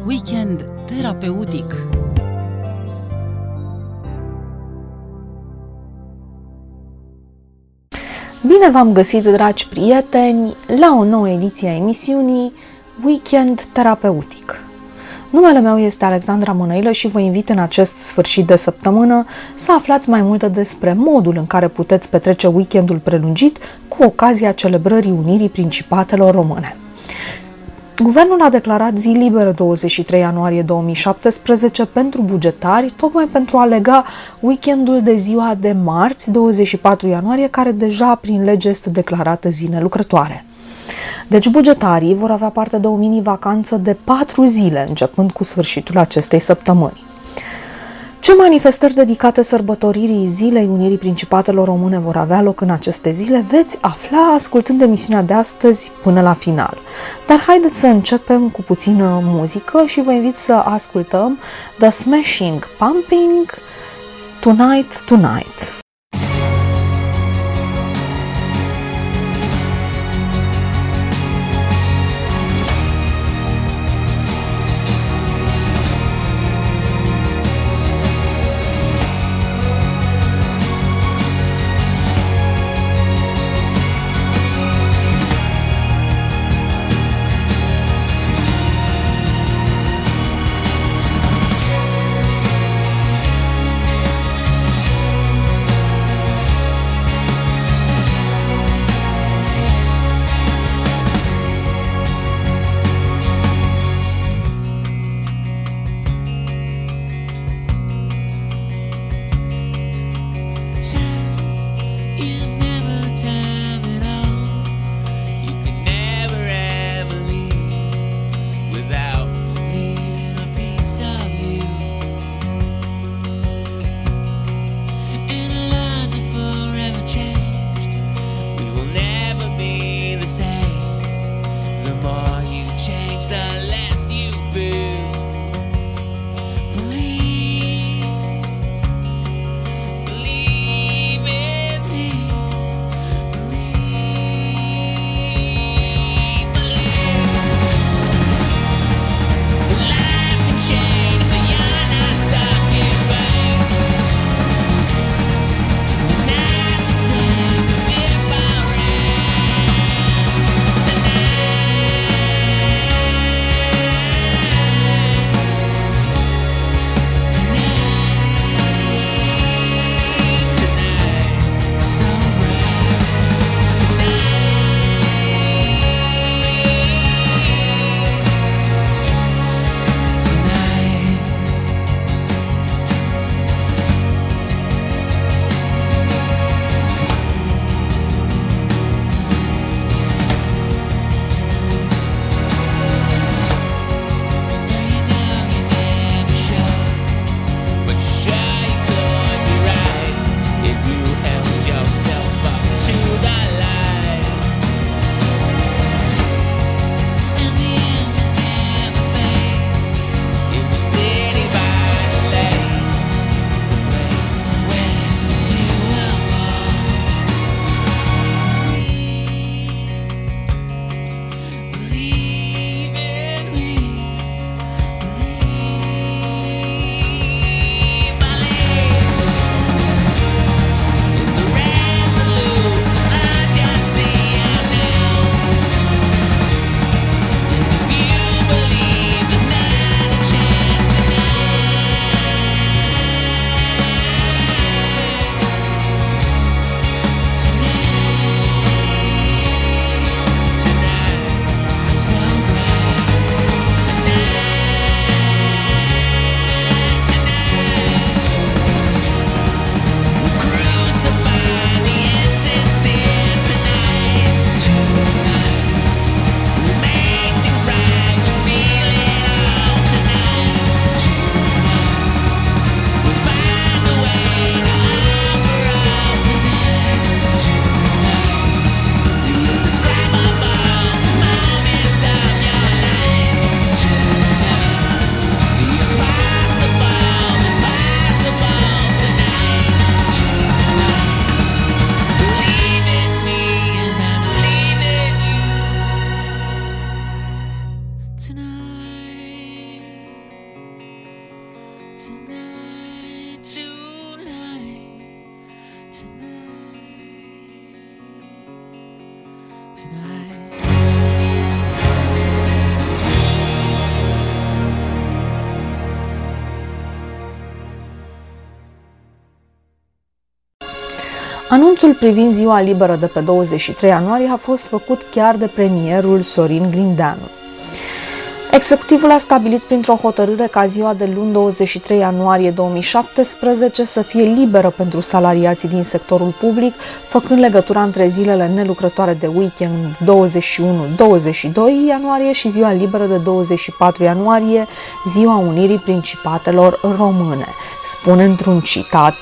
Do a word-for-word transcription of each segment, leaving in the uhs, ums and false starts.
Weekend terapeutic. Bine v-am găsit, dragi prieteni, la o nouă ediție a emisiunii Weekend terapeutic. Numele meu este Alexandra Mănăilă și vă invit în acest sfârșit de săptămână să aflați mai multe despre modul în care puteți petrece weekendul prelungit cu ocazia celebrării Unirii Principatelor Române. Guvernul a declarat zi liberă douăzeci și trei ianuarie două mii șaptesprezece pentru bugetari, tocmai pentru a lega weekendul de ziua de marți, douăzeci și patru ianuarie, care deja prin lege este declarată zi nelucrătoare. Deci bugetarii vor avea parte de o mini-vacanță de patru zile, începând cu sfârșitul acestei săptămâni. Ce manifestări dedicate sărbătoririi Zilei Unirii Principatelor Române vor avea loc în aceste zile veți afla ascultând emisiunea de astăzi până la final. Dar haideți să începem cu puțină muzică și vă invit să ascultăm The Smashing Pumping, Tonight Tonight. Tonight, tonight, tonight, tonight. Anunțul privind ziua liberă de pe douăzeci și trei ianuarie a fost făcut chiar de premierul Sorin Grindeanu. Executivul a stabilit printr-o hotărâre ca ziua de luni douăzeci și trei ianuarie două mii șaptesprezece să fie liberă pentru salariații din sectorul public, făcând legătura între zilele nelucrătoare de weekend douăzeci și unu douăzeci și doi ianuarie și ziua liberă de douăzeci și patru ianuarie, ziua Unirii Principatelor Române, spune într-un citat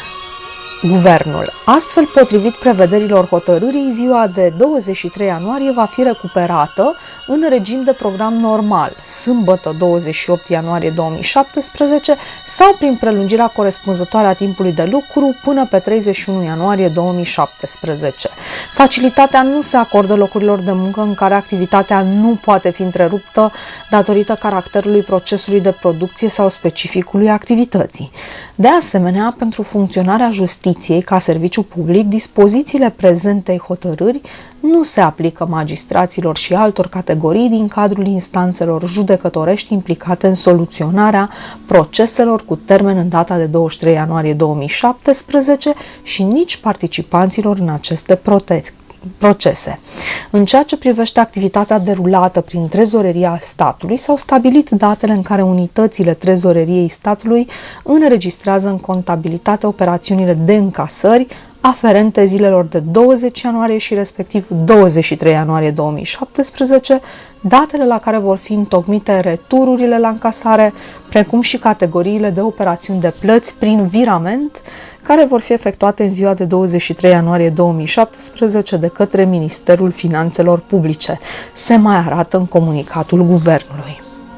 Guvernul. Astfel, potrivit prevederilor hotărârii, ziua de douăzeci și trei ianuarie va fi recuperată în regim de program normal, sâmbătă douăzeci și opt ianuarie două mii șaptesprezece sau prin prelungirea corespunzătoare a timpului de lucru până pe treizeci și unu ianuarie două mii șaptesprezece. Facilitatea nu se acordă locurilor de muncă în care activitatea nu poate fi întreruptă datorită caracterului procesului de producție sau specificului activității. De asemenea, pentru funcționarea justiției ca serviciu public, dispozițiile prezentei hotărâri nu se aplică magistraților și altor categorii din cadrul instanțelor judecătorești implicate în soluționarea proceselor cu termen în data de douăzeci și trei ianuarie două mii șaptesprezece și nici participanților în aceste protecții. procese. În ceea ce privește activitatea derulată prin trezoreria statului, s-au stabilit datele în care unitățile trezoreriei statului înregistrează în contabilitate operațiunile de încasări aferente zilelor de douăzeci ianuarie și respectiv douăzeci și trei ianuarie două mii șaptesprezece, datele la care vor fi întocmite retururile la încasare, precum și categoriile de operațiuni de plăți prin virament, care vor fi efectuate în ziua de douăzeci și trei ianuarie două mii șaptesprezece de către Ministerul Finanțelor Publice, se mai arată în comunicatul Guvernului.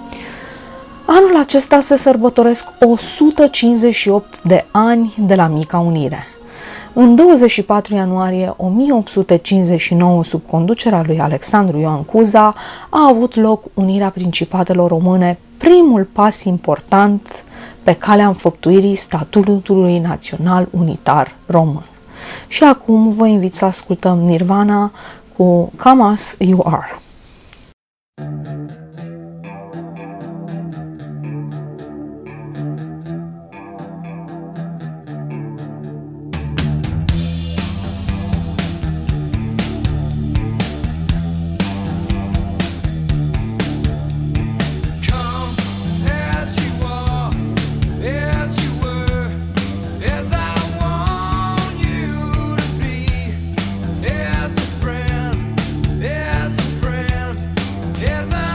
Anul acesta se sărbătoresc o sută cincizeci și opt de ani de la Mica Unire. În douăzeci și patru ianuarie o mie opt sute cincizeci și nouă, sub conducerea lui Alexandru Ioan Cuza, a avut loc unirea Principatelor Române, primul pas important pe calea înfăptuirii statutului național unitar român. Și acum vă invit să ascultăm Nirvana cu Come As You Are. As a friend, as a friend, as I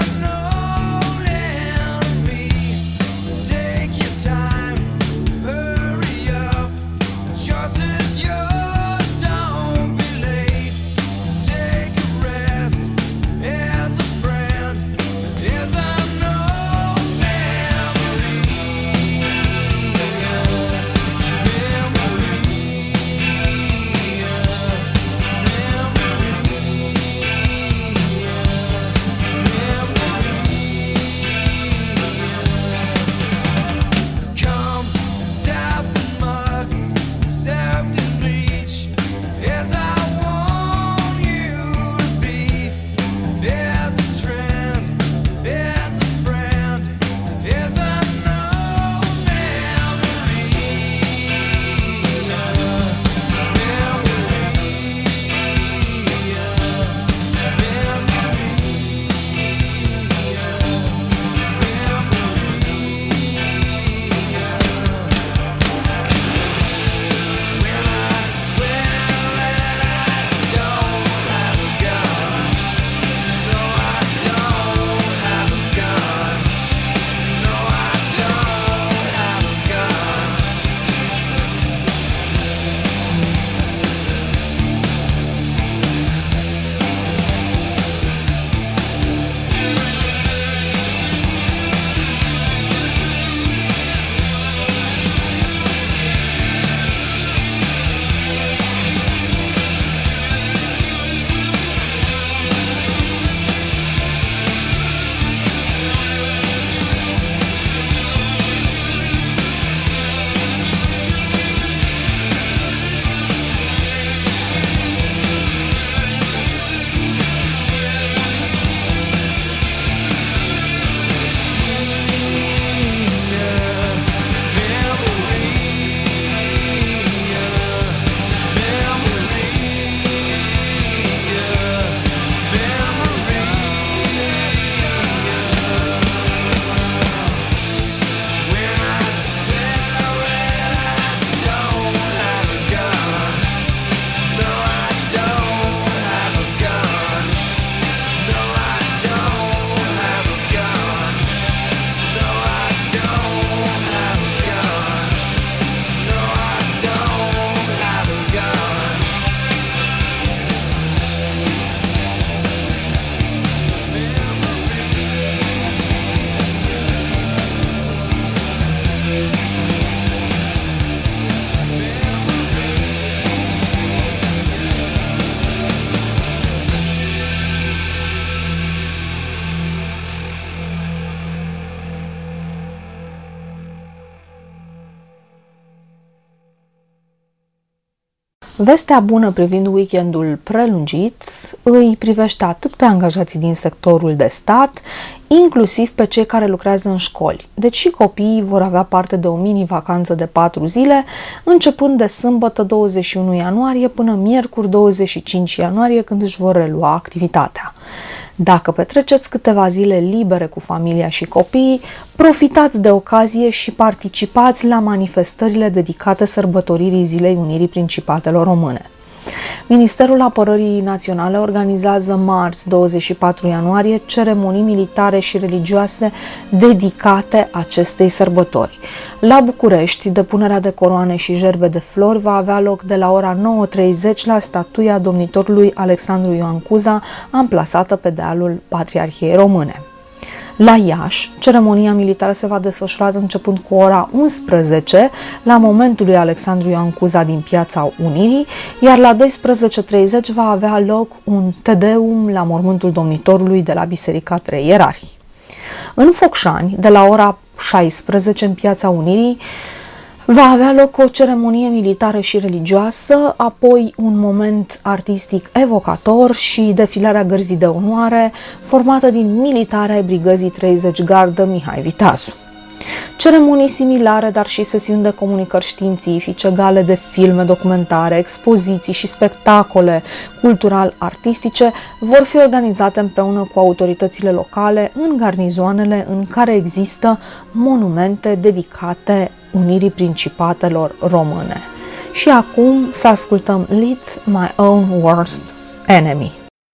Vestea bună privind weekendul prelungit îi privește atât pe angajații din sectorul de stat, inclusiv pe cei care lucrează în școli. Deci și copiii vor avea parte de o mini-vacanță de patru zile, începând de sâmbătă douăzeci și unu ianuarie până miercuri douăzeci și cinci ianuarie, când își vor relua activitatea. Dacă petreceți câteva zile libere cu familia și copiii, profitați de ocazie și participați la manifestările dedicate sărbătoririi Zilei Unirii Principatelor Române. Ministerul Apărării Naționale organizează marți, douăzeci și patru ianuarie, ceremonii militare și religioase dedicate acestei sărbători. La București, depunerea de coroane și gerbe de flori va avea loc de la ora nouă treizeci la statuia domnitorului Alexandru Ioan Cuza, amplasată pe dealul Patriarhiei Române. La Iași, ceremonia militară se va desfășura începând cu ora unsprezece la momentul lui Alexandru Ioan Cuza din Piața Unirii, iar la douăsprezece treizeci va avea loc un Tedeum la mormântul domnitorului de la Biserica Trei Ierarhi. În Focșani, de la ora șaisprezece în Piața Unirii, va avea loc o ceremonie militară și religioasă, apoi un moment artistic evocator și defilarea gărzii de onoare, formată din militari ai Brigăzii treizeci Gardă Mihai Viteazu. Ceremonii similare, dar și sesiuni de comunicări științifice, gale de filme documentare, expoziții și spectacole cultural-artistice vor fi organizate împreună cu autoritățile locale în garnizoanele în care există monumente dedicate Unirii Principatelor Române. Și acum să ascultăm Lit My Own Worst Enemy.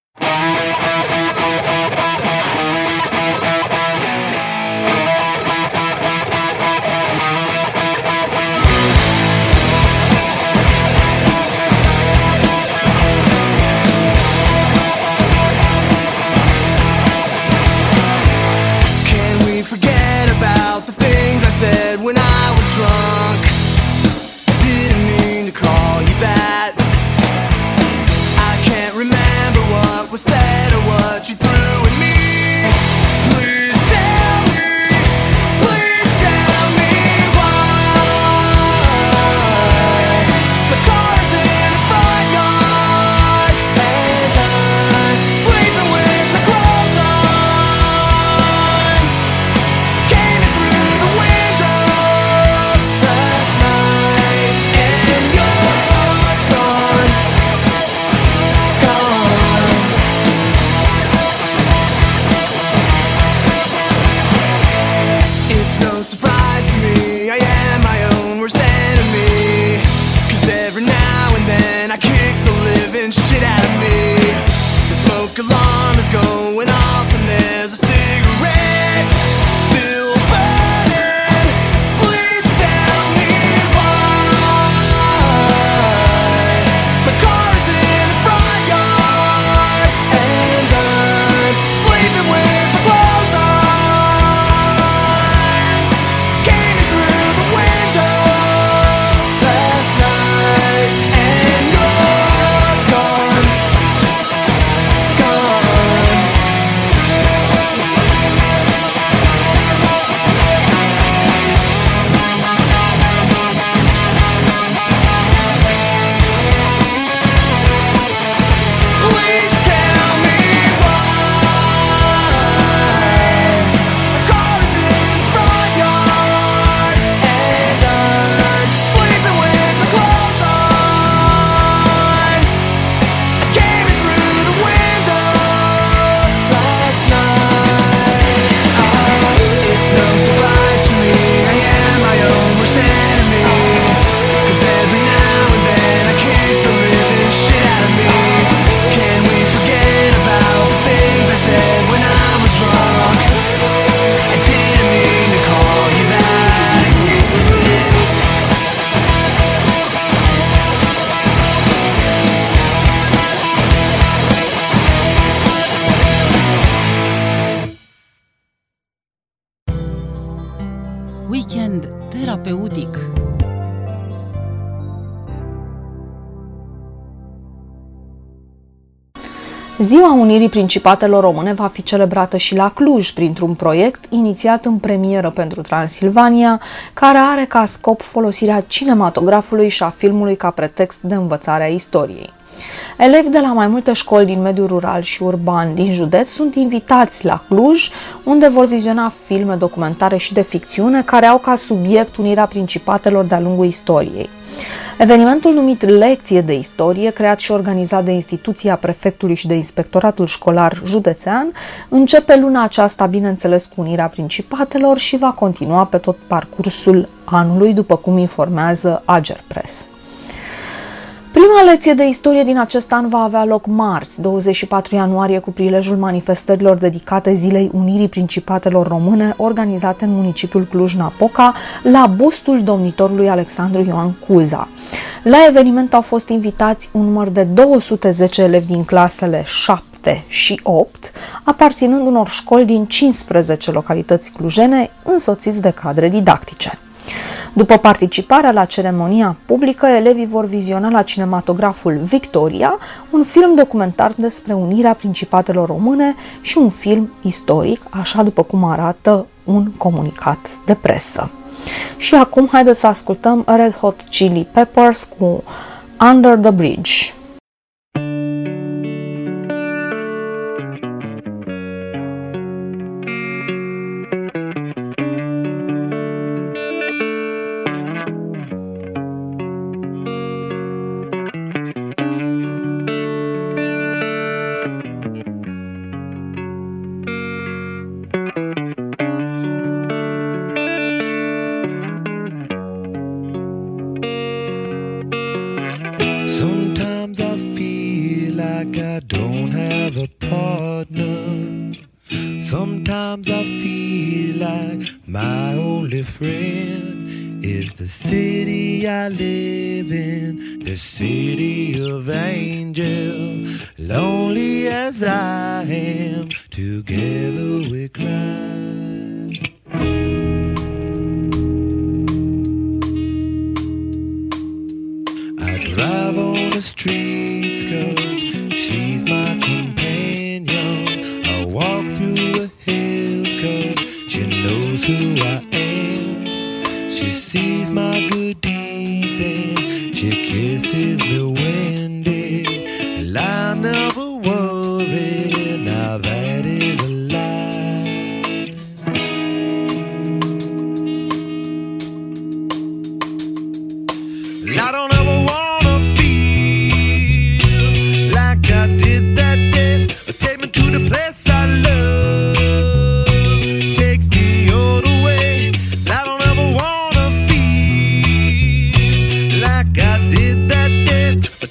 Weekend terapeutic. Ziua Unirii Principatelor Române va fi celebrată și la Cluj printr-un proiect inițiat în premieră pentru Transilvania, care are ca scop folosirea cinematografului și a filmului ca pretext de învățare a istoriei. Elevi de la mai multe școli din mediul rural și urban din județ sunt invitați la Cluj, unde vor viziona filme documentare și de ficțiune care au ca subiect unirea principatelor de-a lungul istoriei. Evenimentul numit Lecție de Istorie, creat și organizat de instituția prefectului și de inspectoratul școlar județean, începe luna aceasta, bineînțeles, cu unirea principatelor și va continua pe tot parcursul anului, după cum informează Agerpress. Prima lecție de istorie din acest an va avea loc marți, douăzeci și patru ianuarie, cu prilejul manifestărilor dedicate Zilei Unirii Principatelor Române, organizate în municipiul Cluj-Napoca, la bustul domnitorului Alexandru Ioan Cuza. La eveniment au fost invitați un număr de două sute zece elevi din clasele șapte și opt, aparținând unor școli din cincisprezece localități clujene, însoțiți de cadre didactice. După participarea la ceremonia publică, elevii vor viziona la cinematograful Victoria un film documentar despre unirea Principatelor Române și un film istoric, așa după cum arată un comunicat de presă. Și acum haideți să ascultăm Red Hot Chili Peppers cu Under the Bridge. Sometimes I feel like I don't have a partner. Sometimes I feel like my only friend is the city I live in, the city of angels. Lonely as I am, together we cry. Drive on the streets 'cause she's my companion. I walk through the hills 'cause she knows who I am. She sees my good deeds and she kisses me when day. I never worry, now that is a lie. I don't ever want to the place I love, take me all the way. I don't ever wanna feel like I did that day.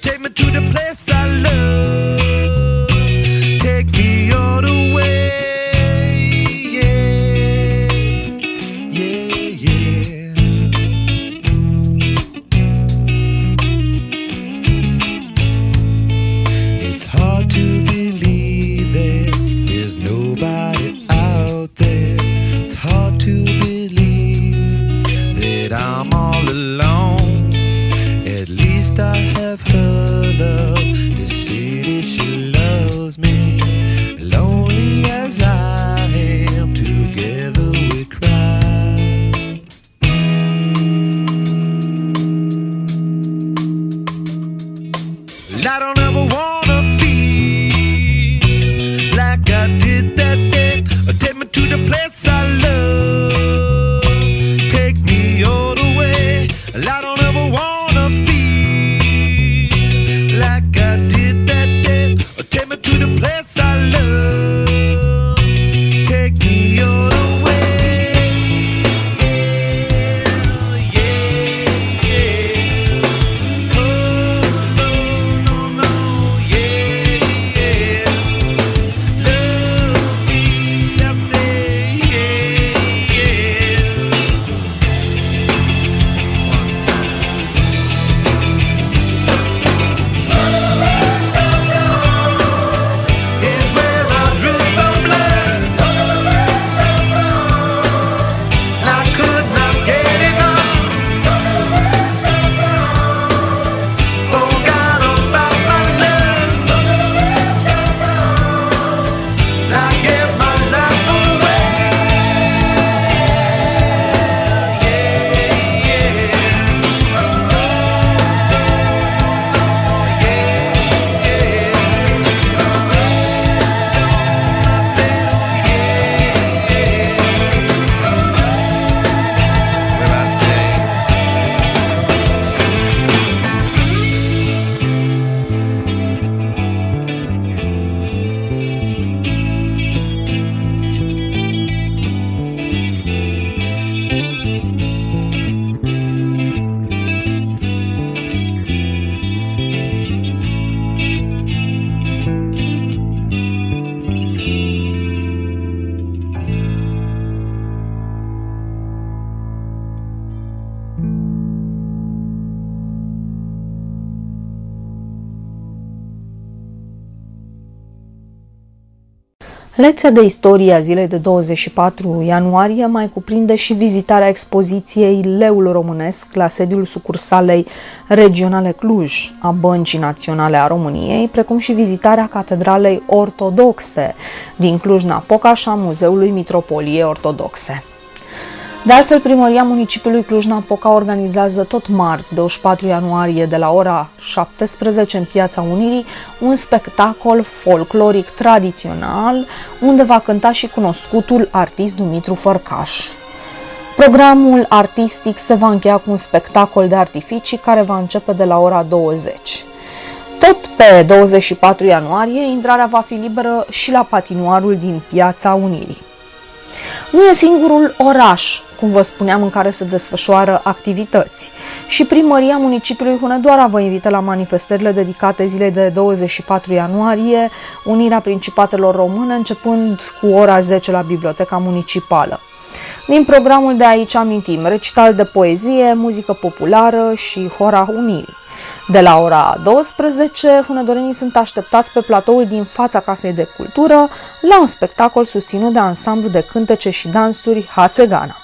Lecția de istorie a zilei de douăzeci și patru ianuarie mai cuprinde și vizitarea expoziției Leul Românesc la sediul sucursalei regionale Cluj a Băncii Naționale a României, precum și vizitarea Catedralei Ortodoxe din Cluj-Napoca și a Muzeului Mitropoliei Ortodoxe. De altfel, Primăria Municipiului Cluj-Napoca organizează tot marți, douăzeci și patru ianuarie, de la ora șaptesprezece în Piața Unirii, un spectacol folcloric tradițional, unde va cânta și cunoscutul artist Dumitru Fărcaș. Programul artistic se va încheia cu un spectacol de artificii care va începe de la ora douăzeci. Tot pe douăzeci și patru ianuarie, intrarea va fi liberă și la patinoarul din Piața Unirii. Nu e singurul oraș, cum vă spuneam, în care se desfășoară activități. Și Primăria Municipiului Hunedoara vă invită la manifestările dedicate zilei de douăzeci și patru ianuarie, Unirea Principatelor Române, începând cu ora zece la Biblioteca Municipală. Din programul de aici amintim recital de poezie, muzică populară și hora Unirii. De la ora douăsprezece, hunedorenii sunt așteptați pe platoul din fața Casei de Cultură la un spectacol susținut de ansamblu de cântece și dansuri Hațegana.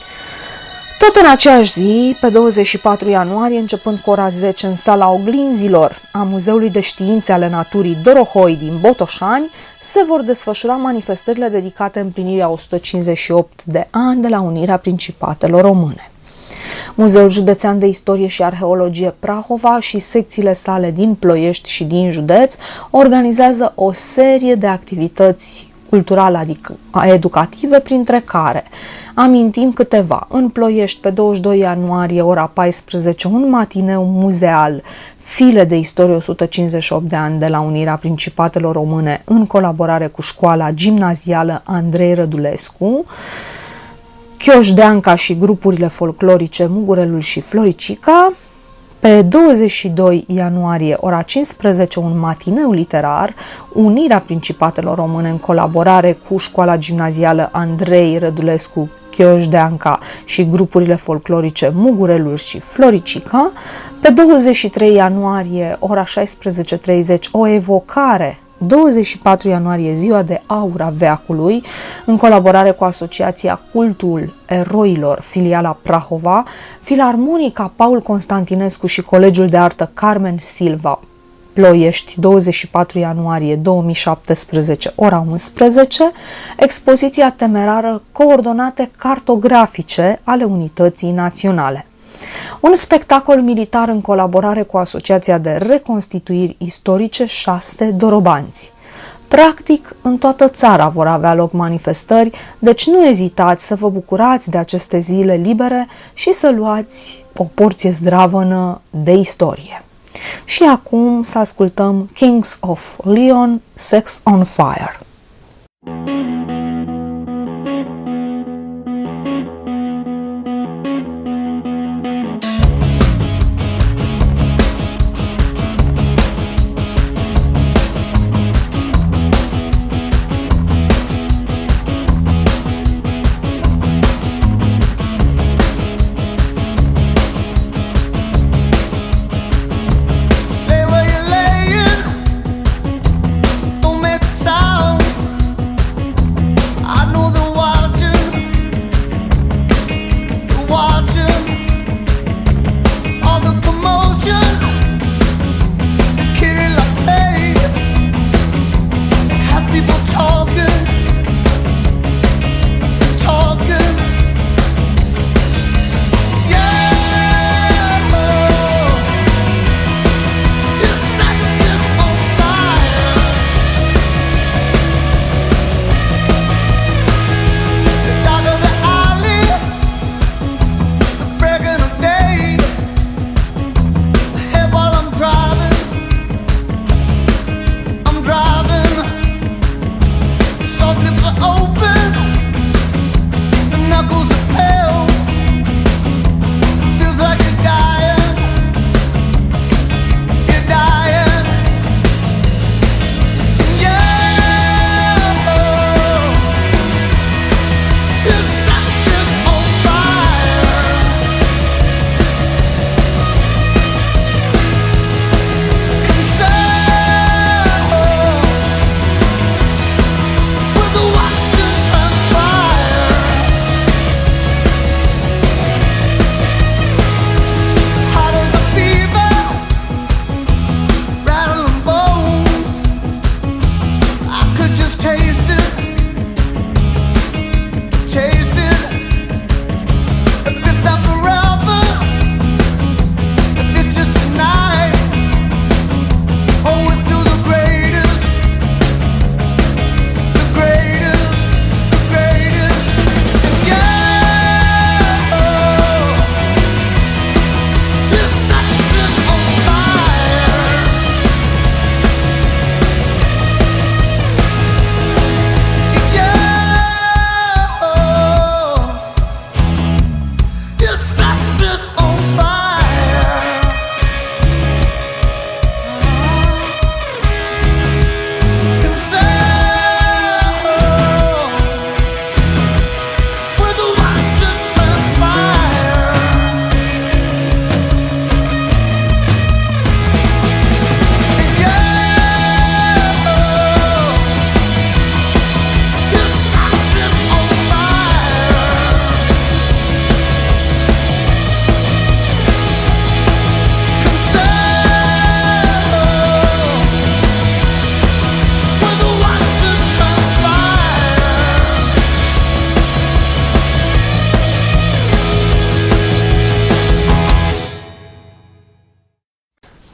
Tot în aceeași zi, pe douăzeci și patru ianuarie, începând cu ora zece, în sala Oglinzilor a Muzeului de Științe ale Naturii Dorohoi din Botoșani, se vor desfășura manifestările dedicate împlinirii a o sută cincizeci și opt de ani de la Unirea Principatelor Române. Muzeul Județean de Istorie și Arheologie Prahova și secțiile sale din Ploiești și din județ organizează o serie de activități culturale, adică educative, printre care amintim câteva. În Ploiești, pe douăzeci și doi ianuarie, ora paisprezece, un matineu muzeal, File de istorie o sută cincizeci și opt de ani de la Unirea Principatelor Române, în colaborare cu școala gimnazială Andrei Rădulescu, Chioșdeanca și grupurile folclorice Mugurelul și Floricica. Pe douăzeci și doi ianuarie, ora cincisprezece, un matineu literar, Unirea Principatelor Române, în colaborare cu școala gimnazială Andrei Rădulescu, Chioșdeanca și grupurile folclorice Mugurelul și Floricica. Pe douăzeci și trei ianuarie, ora șaisprezece treizeci, o evocare, douăzeci și patru ianuarie, ziua de aur a veacului, în colaborare cu Asociația Cultul Eroilor, filiala Prahova, Filarmonica Paul Constantinescu și Colegiul de Artă Carmen Silva, Ploiești, douăzeci și patru ianuarie două mii șaptesprezece, ora unsprezece, expoziția temerară Coordonate cartografice ale Unității Naționale. Un spectacol militar în colaborare cu Asociația de Reconstituiri Istorice șase Dorobanți. Practic, în toată țara vor avea loc manifestări, deci nu ezitați să vă bucurați de aceste zile libere și să luați o porție zdravănă de istorie. Și acum să ascultăm Kings of Leon, Sex on Fire. Lay where you're laying, don't make a sound.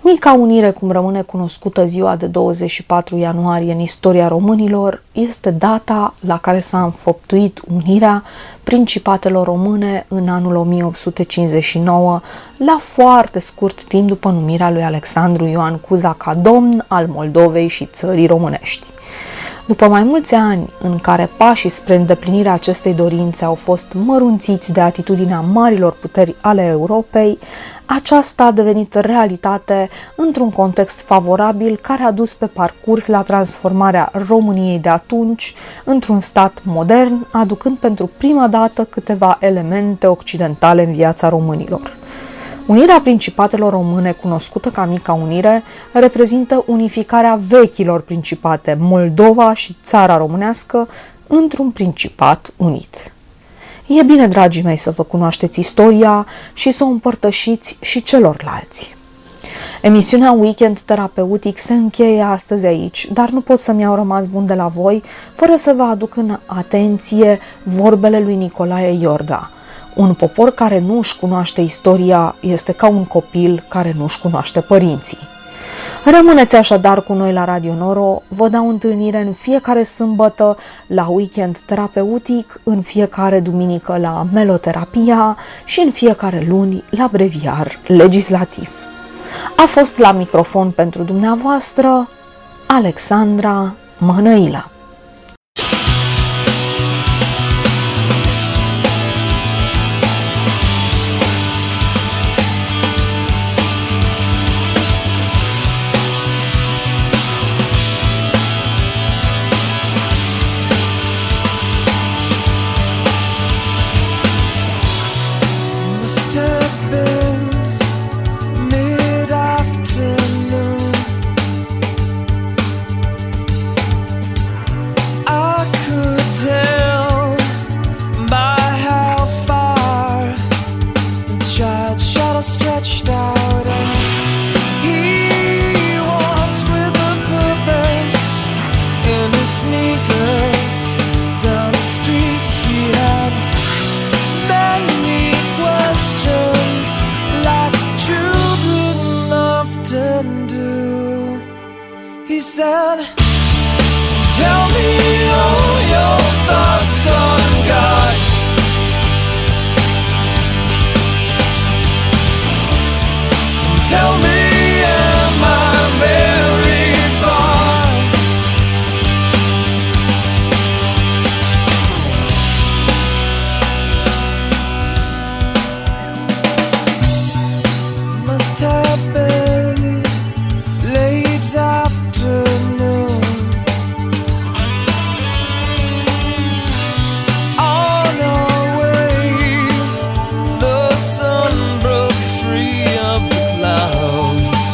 Mica Unire, cum rămâne cunoscută ziua de douăzeci și patru ianuarie în istoria românilor, este data la care s-a înfăptuit unirea principatelor române în anul o mie opt sute cincizeci și nouă, la foarte scurt timp după numirea lui Alexandru Ioan Cuza ca domn al Moldovei și țării românești. După mai mulți ani în care pașii spre îndeplinirea acestei dorințe au fost mărunțiți de atitudinea marilor puteri ale Europei, aceasta a devenit realitate într-un context favorabil care a dus pe parcurs la transformarea României de atunci într-un stat modern, aducând pentru prima dată câteva elemente occidentale în viața românilor. Unirea principatelor române, cunoscută ca Mica Unire, reprezintă unificarea vechilor principate, Moldova și țara românească, într-un principat unit. E bine, dragii mei, să vă cunoașteți istoria și să o împărtășiți și celorlalți. Emisiunea Weekend Terapeutic se încheie astăzi aici, dar nu pot să-mi iau rămas bun de la voi fără să vă aduc în atenție vorbele lui Nicolae Iorga. Un popor care nu își cunoaște istoria este ca un copil care nu își cunoaște părinții. Rămâneți așadar cu noi la Radio Noro, vă dau întâlnire în fiecare sâmbătă la Weekend Terapeutic, în fiecare duminică la Meloterapia și în fiecare luni la Breviar Legislativ. A fost la microfon pentru dumneavoastră Alexandra Mănăilă. Stretched out and he walked with a purpose in his sneakers down the street. He had many questions like children often do. He said, tell me all your thoughts on God. Tell me, am I very far? Must have been late afternoon. On our way, the sun broke free of the clouds.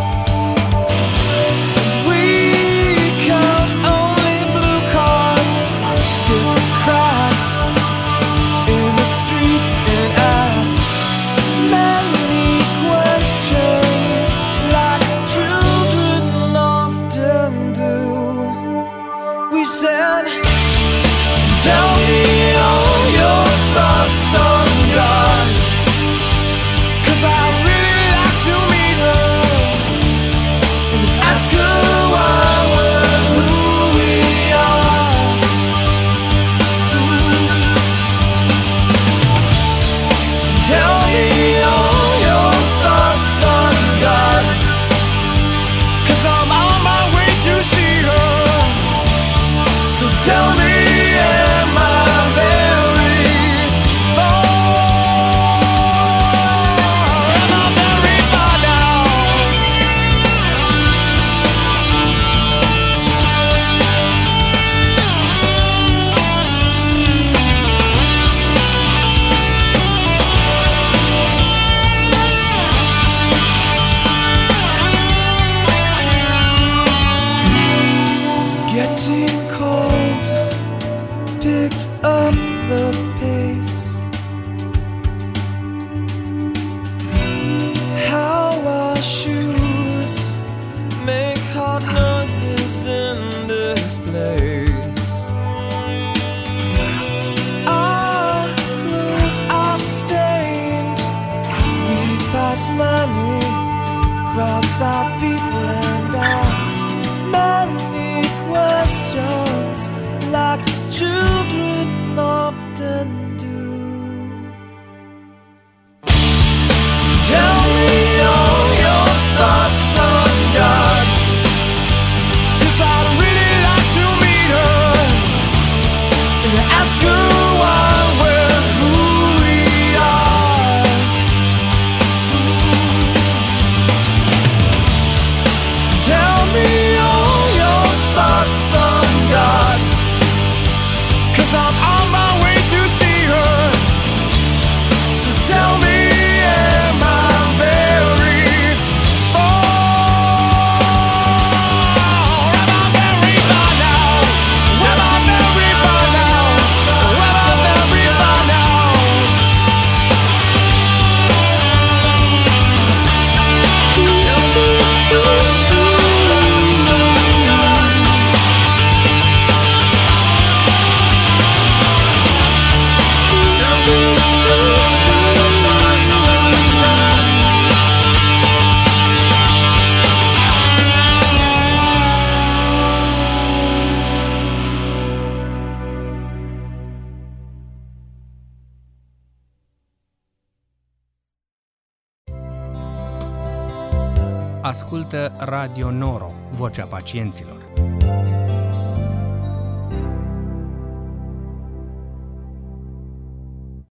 We count only blue cars, skip cracks in the street and ask many questions like children often do. We said, tell me all your thoughts on God, 'cause I really like to meet her and ask her why we're who we are. Tell me all your thoughts on God, 'cause I'm on my way to see her. So tell me, am I very far? Am I very far now? It's getting cold, picked up the pace. How our shoes make hot noises in this place. Our clothes are stained, we pass money across beside people and ask many questions like children often do. Tell me all your thoughts on God, 'cause I'd really like to meet her and ask her why we're who we are. Tell me all your thoughts on God, 'cause I'm on my way to see her. So tell me, am I very far? Am I very far now? Am I very far now? Am I very far now? Tell me your thoughts on God. Tell me your thoughts on God. Ascultă Radio Noro, vocea pacienților.